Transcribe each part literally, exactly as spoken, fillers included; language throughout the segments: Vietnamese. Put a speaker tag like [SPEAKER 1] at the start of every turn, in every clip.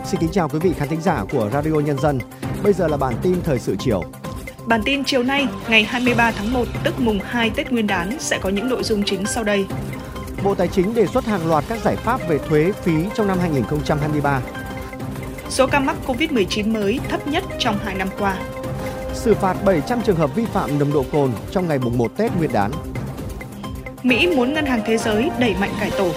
[SPEAKER 1] Xin kính chào quý vị khán thính giả của Radio Nhân dân. Bây giờ là bản tin thời sự chiều.
[SPEAKER 2] Bản tin chiều nay, ngày hai mươi ba tháng một, tức mùng hai Tết Nguyên đán sẽ có những nội dung chính sau đây.
[SPEAKER 1] Bộ Tài chính đề xuất hàng loạt các giải pháp về thuế phí trong năm hai nghìn không trăm hai mươi ba.
[SPEAKER 2] Số ca mắc covid mười chín mới thấp nhất trong hai năm qua.
[SPEAKER 1] Xử phạt bảy trăm trường hợp vi phạm nồng độ cồn trong ngày mùng một Tết Nguyên đán.
[SPEAKER 2] Mỹ muốn Ngân hàng Thế giới đẩy mạnh cải tổ.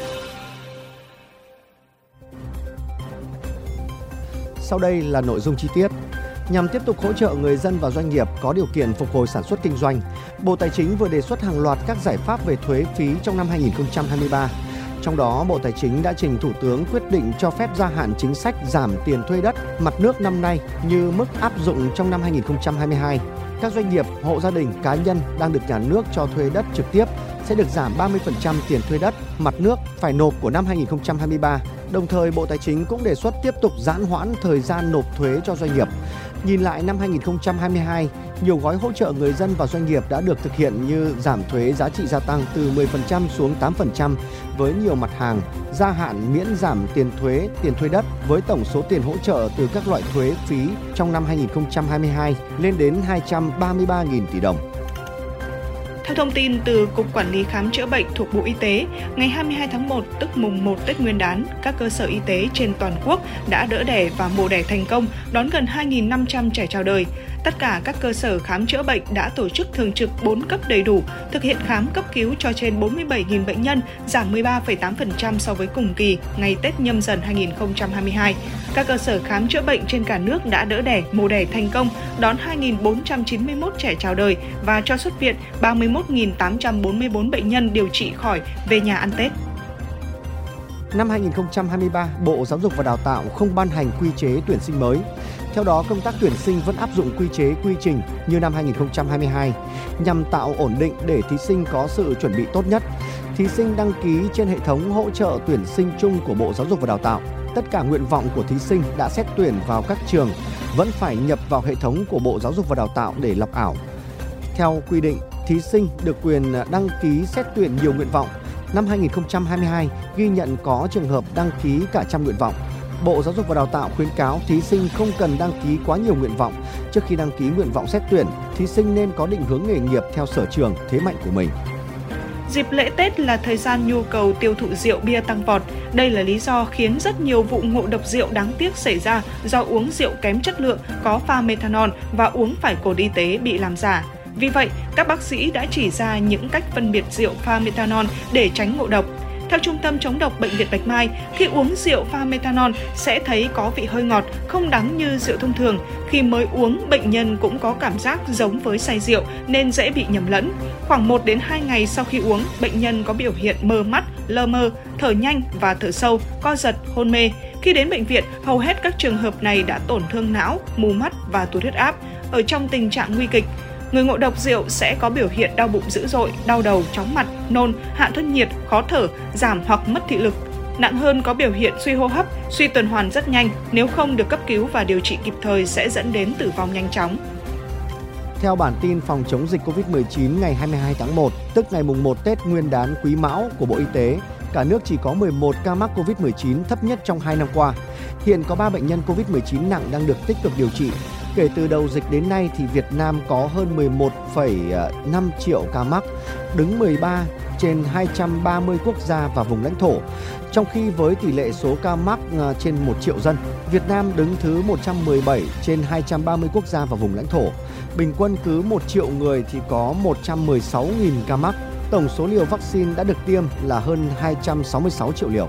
[SPEAKER 1] Sau đây là nội dung chi tiết. Nhằm tiếp tục hỗ trợ người dân và doanh nghiệp có điều kiện phục hồi sản xuất kinh doanh, Bộ Tài chính vừa đề xuất hàng loạt các giải pháp về thuế phí trong năm hai nghìn không trăm hai mươi ba. Trong đó, Bộ Tài chính đã trình Thủ tướng quyết định cho phép gia hạn chính sách giảm tiền thuê đất, mặt nước năm nay như mức áp dụng trong năm hai nghìn không trăm hai mươi hai. Các doanh nghiệp, hộ gia đình, cá nhân đang được nhà nước cho thuê đất trực tiếp sẽ được giảm ba mươi phần trăm tiền thuê đất, mặt nước phải nộp của năm hai nghìn không trăm hai mươi ba. Đồng thời, Bộ Tài chính cũng đề xuất tiếp tục giãn hoãn thời gian nộp thuế cho doanh nghiệp. Nhìn lại năm hai nghìn không trăm hai mươi hai, nhiều gói hỗ trợ người dân và doanh nghiệp đã được thực hiện như giảm thuế giá trị gia tăng từ mười phần trăm xuống tám phần trăm với nhiều mặt hàng, gia hạn miễn giảm tiền thuế, tiền thuê đất với tổng số tiền hỗ trợ từ các loại thuế phí trong năm hai nghìn không trăm hai mươi hai lên đến hai trăm ba mươi ba nghìn tỷ đồng.
[SPEAKER 2] Theo thông tin từ Cục Quản lý Khám chữa bệnh thuộc Bộ Y tế, ngày hai mươi hai tháng một, tức mùng một Tết Nguyên đán, các cơ sở y tế trên toàn quốc đã đỡ đẻ và mổ đẻ thành công, đón gần hai nghìn năm trăm trẻ chào đời. Tất cả các cơ sở khám chữa bệnh đã tổ chức thường trực bốn cấp đầy đủ, thực hiện khám cấp cứu cho trên bốn mươi bảy nghìn bệnh nhân, giảm mười ba phẩy tám phần trăm so với cùng kỳ ngày Tết Nhâm Dần hai nghìn không trăm hai mươi hai. Các cơ sở khám chữa bệnh trên cả nước đã đỡ đẻ, mổ đẻ thành công, đón hai nghìn bốn trăm chín mươi mốt trẻ chào đời và cho xuất viện ba mươi mốt nghìn tám trăm bốn mươi tư bệnh nhân điều trị khỏi về nhà ăn Tết.
[SPEAKER 1] Năm hai nghìn không trăm hai mươi ba, Bộ Giáo dục và Đào tạo không ban hành quy chế tuyển sinh mới. Theo đó, công tác tuyển sinh vẫn áp dụng quy chế quy trình như năm hai nghìn không trăm hai mươi hai, nhằm tạo ổn định để thí sinh có sự chuẩn bị tốt nhất. Thí sinh đăng ký trên hệ thống hỗ trợ tuyển sinh chung của Bộ Giáo dục và Đào tạo. Tất cả nguyện vọng của thí sinh đã xét tuyển vào các trường vẫn phải nhập vào hệ thống của Bộ Giáo dục và Đào tạo để lọc ảo. Theo quy định, thí sinh được quyền đăng ký xét tuyển nhiều nguyện vọng. Năm hai nghìn không trăm hai mươi hai ghi nhận có trường hợp đăng ký cả trăm nguyện vọng. Bộ Giáo dục và Đào tạo khuyến cáo thí sinh không cần đăng ký quá nhiều nguyện vọng. Trước khi đăng ký nguyện vọng xét tuyển, thí sinh nên có định hướng nghề nghiệp theo sở trường, thế mạnh của mình.
[SPEAKER 2] Dịp lễ Tết là thời gian nhu cầu tiêu thụ rượu bia tăng vọt. Đây là lý do khiến rất nhiều vụ ngộ độc rượu đáng tiếc xảy ra do uống rượu kém chất lượng, có pha methanol và uống phải cồn y tế bị làm giả. Vì vậy, các bác sĩ đã chỉ ra những cách phân biệt rượu pha methanol để tránh ngộ độc. Theo Trung tâm chống độc Bệnh viện Bạch Mai, khi uống rượu pha methanol sẽ thấy có vị hơi ngọt, không đắng như rượu thông thường. Khi mới uống, bệnh nhân cũng có cảm giác giống với say rượu nên dễ bị nhầm lẫn. Khoảng một đến hai ngày sau khi uống, bệnh nhân có biểu hiện mờ mắt, lơ mơ, thở nhanh và thở sâu, co giật, hôn mê. Khi đến bệnh viện, hầu hết các trường hợp này đã tổn thương não, mù mắt và tụt huyết áp, ở trong tình trạng nguy kịch. Người ngộ độc rượu sẽ có biểu hiện đau bụng dữ dội, đau đầu, chóng mặt, nôn, hạ thân nhiệt, khó thở, giảm hoặc mất thị lực. Nặng hơn có biểu hiện suy hô hấp, suy tuần hoàn rất nhanh, nếu không được cấp cứu và điều trị kịp thời sẽ dẫn đến tử vong nhanh chóng.
[SPEAKER 1] Theo bản tin phòng chống dịch covid mười chín ngày hai mươi hai tháng một, tức ngày mùng một Tết Nguyên đán Quý Mão của Bộ Y tế, cả nước chỉ có mười một ca mắc covid mười chín, thấp nhất trong hai năm qua. Hiện có ba bệnh nhân covid mười chín nặng đang được tích cực điều trị. Kể từ đầu dịch đến nay thì Việt Nam có hơn mười một phẩy năm triệu ca mắc, đứng mười ba trên hai trăm ba mươi quốc gia và vùng lãnh thổ. Trong khi với tỷ lệ số ca mắc trên một triệu dân, Việt Nam đứng thứ một trăm mười bảy trên hai trăm ba mươi quốc gia và vùng lãnh thổ. Bình quân cứ một triệu người thì có một trăm mười sáu nghìn ca mắc. Tổng số liều vaccine đã được tiêm là hơn hai trăm sáu mươi sáu triệu liều.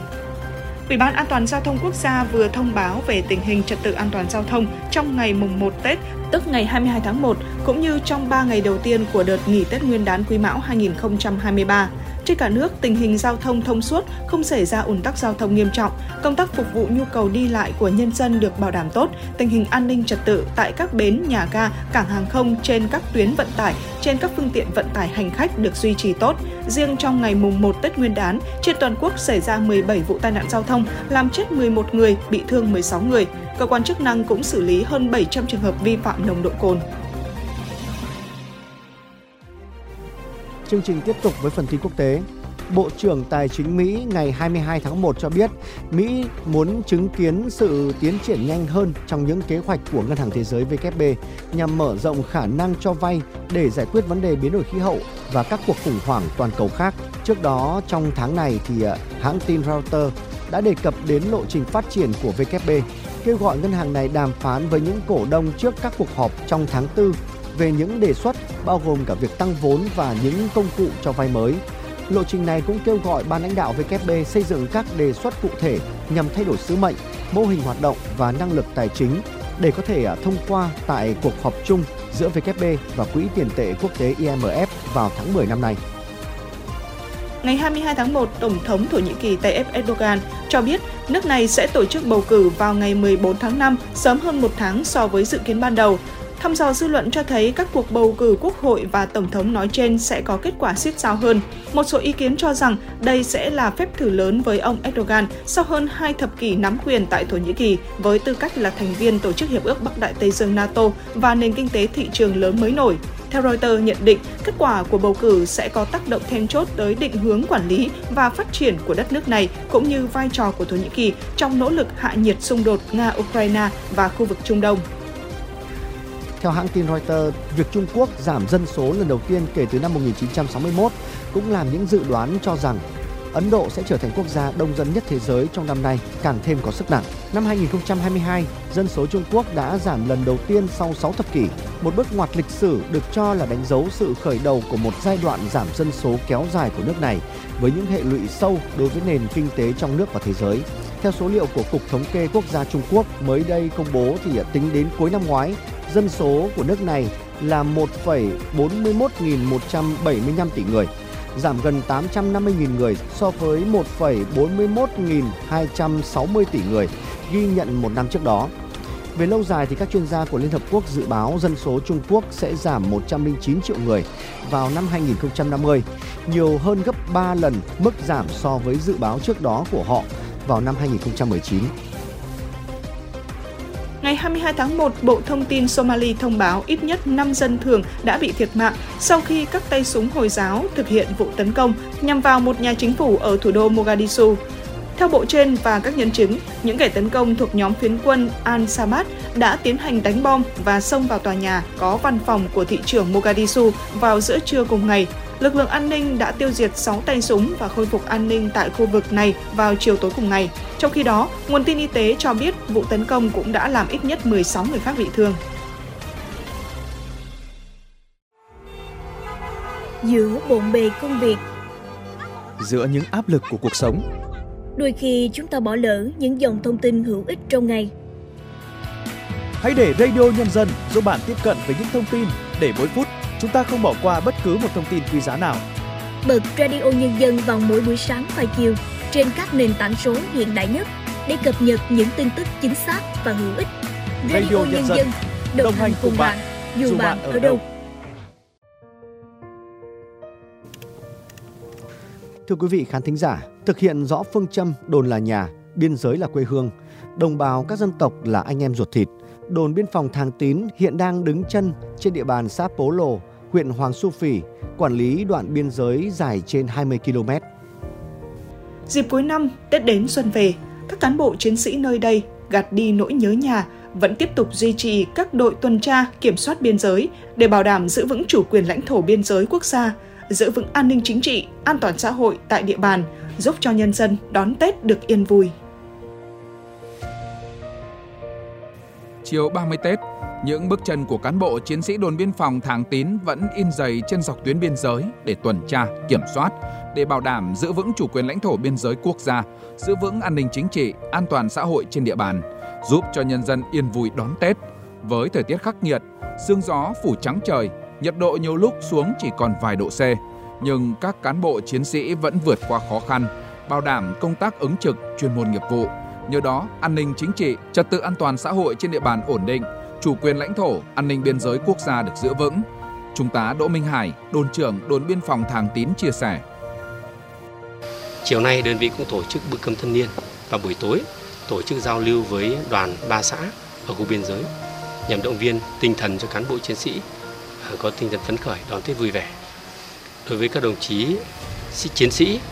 [SPEAKER 2] Ủy ban An toàn Giao thông Quốc gia vừa thông báo về tình hình trật tự an toàn giao thông trong ngày mùng một Tết, tức ngày hai mươi hai tháng một, cũng như trong ba ngày đầu tiên của đợt nghỉ Tết Nguyên đán Quý Mão hai nghìn không trăm hai mươi ba. Trên cả nước, tình hình giao thông thông suốt, không xảy ra ùn tắc giao thông nghiêm trọng, công tác phục vụ nhu cầu đi lại của nhân dân được bảo đảm tốt, tình hình an ninh trật tự tại các bến, nhà ga, cảng hàng không trên các tuyến vận tải, trên các phương tiện vận tải hành khách được duy trì tốt. Riêng trong ngày mùng một Tết Nguyên đán, trên toàn quốc xảy ra mười bảy vụ tai nạn giao thông, làm chết mười một người, bị thương mười sáu người. Cơ quan chức năng cũng xử lý hơn bảy trăm trường hợp vi phạm nồng độ cồn.
[SPEAKER 1] Chương trình tiếp tục với phần tin quốc tế. Bộ trưởng Tài chính Mỹ ngày hai mươi hai tháng một cho biết Mỹ muốn chứng kiến sự tiến triển nhanh hơn trong những kế hoạch của Ngân hàng Thế giới W F P nhằm mở rộng khả năng cho vay để giải quyết vấn đề biến đổi khí hậu và các cuộc khủng hoảng toàn cầu khác. Trước đó, trong tháng này, thì hãng tin Reuters đã đề cập đến lộ trình phát triển của W F P, kêu gọi ngân hàng này đàm phán với những cổ đông trước các cuộc họp trong tháng tư về những đề xuất bao gồm cả việc tăng vốn và những công cụ cho vay mới. Lộ trình này cũng kêu gọi ban lãnh đạo W F P xây dựng các đề xuất cụ thể nhằm thay đổi sứ mệnh, mô hình hoạt động và năng lực tài chính để có thể thông qua tại cuộc họp chung giữa W F P và Quỹ tiền tệ quốc tế I M F vào tháng mười năm nay.
[SPEAKER 2] Ngày hai mươi hai tháng một, Tổng thống Thổ Nhĩ Kỳ Tayyip Erdogan cho biết nước này sẽ tổ chức bầu cử vào ngày mười bốn tháng năm, sớm hơn một tháng so với dự kiến ban đầu. Thăm dò dư luận cho thấy các cuộc bầu cử quốc hội và tổng thống nói trên sẽ có kết quả siết sao hơn. Một số ý kiến cho rằng đây sẽ là phép thử lớn với ông Erdogan sau hơn hai thập kỷ nắm quyền tại Thổ Nhĩ Kỳ với tư cách là thành viên Tổ chức Hiệp ước Bắc Đại Tây Dương NATO và nền kinh tế thị trường lớn mới nổi. Theo Reuters nhận định, kết quả của bầu cử sẽ có tác động then chốt tới định hướng quản lý và phát triển của đất nước này, cũng như vai trò của Thổ Nhĩ Kỳ trong nỗ lực hạ nhiệt xung đột Nga-Ukraine và khu vực Trung Đông.
[SPEAKER 1] Theo hãng tin Reuters, việc Trung Quốc giảm dân số lần đầu tiên kể từ năm một nghìn chín trăm sáu mươi mốt cũng làm những dự đoán cho rằng Ấn Độ sẽ trở thành quốc gia đông dân nhất thế giới trong năm nay càng thêm có sức nặng. Năm hai nghìn không trăm hai mươi hai, dân số Trung Quốc đã giảm lần đầu tiên sau sáu thập kỷ, một bước ngoặt lịch sử được cho là đánh dấu sự khởi đầu của một giai đoạn giảm dân số kéo dài của nước này với những hệ lụy sâu đối với nền kinh tế trong nước và thế giới. Theo số liệu của Cục Thống kê Quốc gia Trung Quốc mới đây công bố thì tính đến cuối năm ngoái, dân số của nước này là một phẩy bốn mươi mốt nghìn một trăm bảy mươi lăm tỷ người, giảm gần tám trăm năm mươi nghìn người so với một phẩy bốn mươi mốt nghìn hai trăm sáu mươi tỷ người ghi nhận một năm trước đó. Về lâu dài thì các chuyên gia của Liên Hợp Quốc dự báo dân số Trung Quốc sẽ giảm một trăm lẻ chín triệu người vào năm hai nghìn không trăm năm mươi, nhiều hơn gấp ba lần mức giảm so với dự báo trước đó của họ vào năm hai nghìn không trăm mười chín.
[SPEAKER 2] Ngày hai mươi hai tháng một, Bộ Thông tin Somali thông báo ít nhất năm dân thường đã bị thiệt mạng sau khi các tay súng Hồi giáo thực hiện vụ tấn công nhằm vào một nhà chính phủ ở thủ đô Mogadishu. Theo bộ trên và các nhân chứng, những kẻ tấn công thuộc nhóm phiến quân Al-Shabaab đã tiến hành đánh bom và xông vào tòa nhà có văn phòng của thị trưởng Mogadishu vào giữa trưa cùng ngày. Lực lượng an ninh đã tiêu diệt sáu tay súng và khôi phục an ninh tại khu vực này vào chiều tối cùng ngày. Trong khi đó, nguồn tin y tế cho biết vụ tấn công cũng đã làm ít nhất mười sáu người khác bị thương.
[SPEAKER 3] Giữa bộn bề công việc,
[SPEAKER 4] giữa những áp lực của cuộc sống,
[SPEAKER 3] đôi khi chúng ta bỏ lỡ những dòng thông tin hữu ích trong ngày.
[SPEAKER 4] Hãy để Radio Nhân dân giúp bạn tiếp cận với những thông tin để mỗi phút chúng ta không bỏ qua bất cứ một thông tin quý giá nào.
[SPEAKER 3] Bật Radio Nhân dân vào mỗi buổi sáng và chiều trên các nền tảng số hiện đại nhất để cập nhật những tin tức chính xác và hữu ích. Radio, Radio Nhân, Nhân dân đồng, đồng hành cùng bạn, dù, dù bạn ở đâu.
[SPEAKER 1] Thưa quý vị khán thính giả, thực hiện rõ phương châm đồn là nhà, biên giới là quê hương, đồng bào các dân tộc là anh em ruột thịt, đồn biên phòng Thàng Tín hiện đang đứng chân trên địa bàn xã Pố Lồ, huyện Hoàng Su Phì, quản lý đoạn biên giới dài trên hai mươi ki lô mét.
[SPEAKER 2] Dịp cuối năm, Tết đến xuân về, các cán bộ chiến sĩ nơi đây gạt đi nỗi nhớ nhà, vẫn tiếp tục duy trì các đội tuần tra kiểm soát biên giới để bảo đảm giữ vững chủ quyền lãnh thổ biên giới quốc gia, giữ vững an ninh chính trị, an toàn xã hội tại địa bàn, giúp cho nhân dân đón Tết được yên vui.
[SPEAKER 5] Chiều ba mươi Tết, những bước chân của cán bộ chiến sĩ đồn biên phòng Thàng Tín vẫn in dày trên dọc tuyến biên giới để tuần tra, kiểm soát, để bảo đảm giữ vững chủ quyền lãnh thổ biên giới quốc gia, giữ vững an ninh chính trị, an toàn xã hội trên địa bàn, giúp cho nhân dân yên vui đón Tết. Với thời tiết khắc nghiệt, sương gió phủ trắng trời, nhiệt độ nhiều lúc xuống chỉ còn vài độ C, nhưng các cán bộ chiến sĩ vẫn vượt qua khó khăn, bảo đảm công tác ứng trực, chuyên môn nghiệp vụ. Nhờ đó, an ninh chính trị, trật tự an toàn xã hội trên địa bàn ổn định, chủ quyền lãnh thổ, an ninh biên giới quốc gia được giữ vững. Trung tá Đỗ Minh Hải, đồn trưởng đồn biên phòng Thàng Tín chia sẻ.
[SPEAKER 6] Chiều nay đơn vị cũng tổ chức bữa cơm thân niên và buổi tối tổ chức giao lưu với đoàn ba xã ở khu biên giới nhằm động viên tinh thần cho cán bộ chiến sĩ có tinh thần phấn khởi đón Tết vui vẻ. Đối với các đồng chí chiến sĩ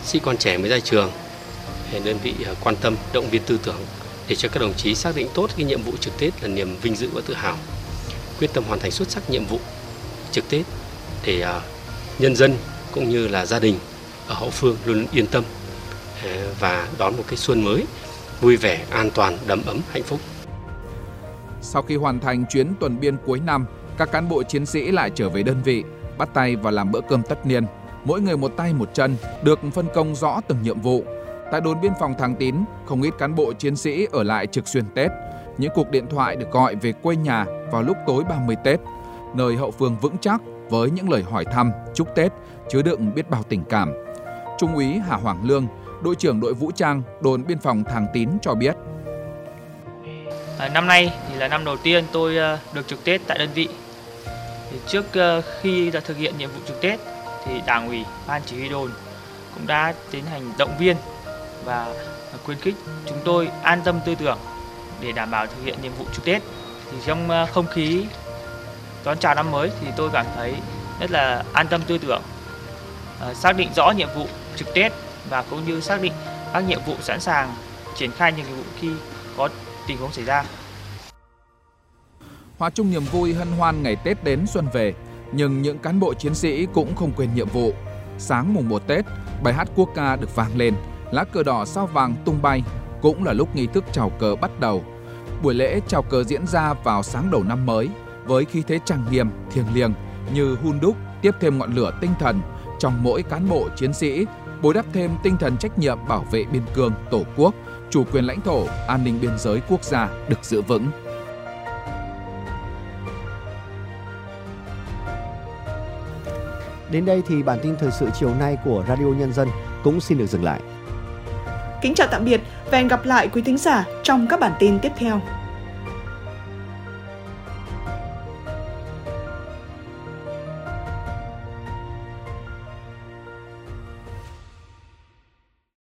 [SPEAKER 6] sĩ quan trẻ mới ra trường, đơn vị quan tâm động viên tư tưởng để cho các đồng chí xác định tốt cái nhiệm vụ trực Tết là niềm vinh dự và tự hào, quyết tâm hoàn thành xuất sắc nhiệm vụ trực Tết để nhân dân cũng như là gia đình ở hậu phương luôn yên tâm và đón một cái xuân mới vui vẻ, an toàn, đầm ấm, hạnh phúc.
[SPEAKER 5] Sau khi hoàn thành chuyến tuần biên cuối năm, các cán bộ chiến sĩ lại trở về đơn vị, bắt tay vào làm bữa cơm tất niên. Mỗi người một tay một chân, được phân công rõ từng nhiệm vụ. Tại đồn biên phòng Thàng Tín, không ít cán bộ chiến sĩ ở lại trực xuyên Tết. Những cuộc điện thoại được gọi về quê nhà vào lúc tối ba mươi Tết, nơi hậu phương vững chắc với những lời hỏi thăm, chúc Tết chứa đựng biết bao tình cảm. Trung úy Hà Hoàng Lương, đội trưởng đội vũ trang đồn biên phòng Thàng Tín cho biết.
[SPEAKER 7] À, năm nay thì là năm đầu tiên tôi được trực Tết tại đơn vị. Thì trước khi thực hiện nhiệm vụ trực Tết thì Đảng ủy, Ban chỉ huy đồn cũng đã tiến hành động viên và khuyến khích chúng tôi an tâm tư tưởng để đảm bảo thực hiện nhiệm vụ trực Tết. Thì trong không khí đón chào năm mới thì tôi cảm thấy rất là an tâm tư tưởng, xác định rõ nhiệm vụ trực Tết và cũng như xác định các nhiệm vụ sẵn sàng triển khai nhiệm vụ khi có tình huống xảy ra.
[SPEAKER 5] Hòa chung niềm vui hân hoan ngày Tết đến xuân về, nhưng những cán bộ chiến sĩ cũng không quên nhiệm vụ. Sáng mùng một Tết, bài hát quốc ca được vang lên, lá cờ đỏ sao vàng tung bay, cũng là lúc nghi thức chào cờ bắt đầu. Buổi lễ chào cờ diễn ra vào sáng đầu năm mới, với khí thế trang nghiêm, thiêng liêng như hun đúc tiếp thêm ngọn lửa tinh thần trong mỗi cán bộ chiến sĩ, bồi đắp thêm tinh thần trách nhiệm bảo vệ biên cương, tổ quốc, chủ quyền lãnh thổ, an ninh biên giới quốc gia được giữ vững.
[SPEAKER 1] Đến đây thì bản tin thời sự chiều nay của Radio Nhân dân cũng xin được dừng lại.
[SPEAKER 2] Kính chào tạm biệt và hẹn gặp lại quý thính giả trong các bản tin tiếp theo.